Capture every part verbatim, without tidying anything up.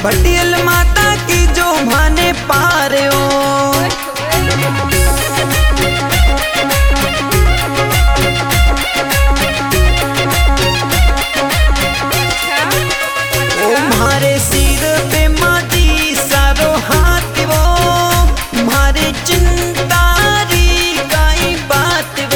भटियल माता की जो माने पारे ओ मारे सिर पे माटी सारो हाथ वो मारे चिंतारी काई बात वो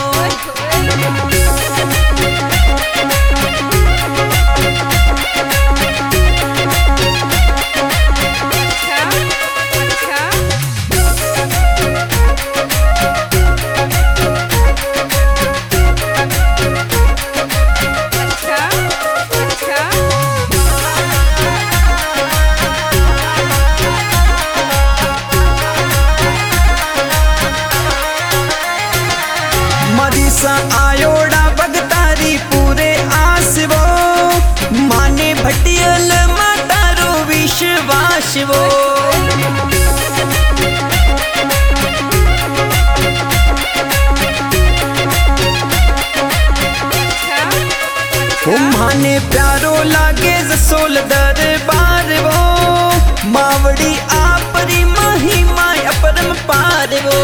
आयोड़ा बगतारी पूरे आस वो माने भटियल मातारो विश्वास वो माने प्यारो लागे जसोल दरबार वो मावड़ी आपरी महिमा अपरम पार वो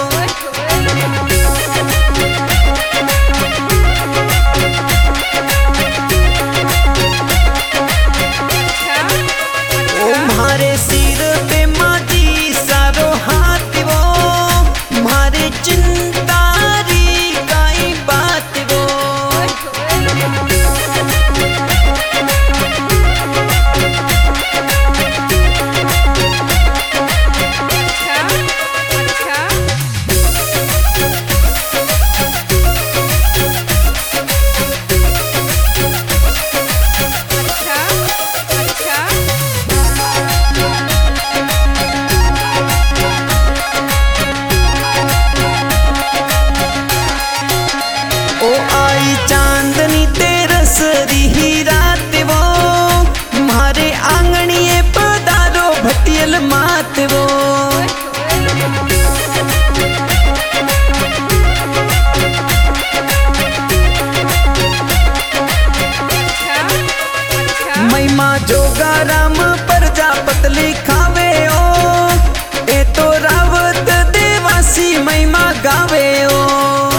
चांदनी तेरस री रात वो मारे आंगणिए पधारो भटियल मात वो महिमा जोगा राम प्रजापत लिखावे ओ ए तो रावत देवासी महिमा गावे ओ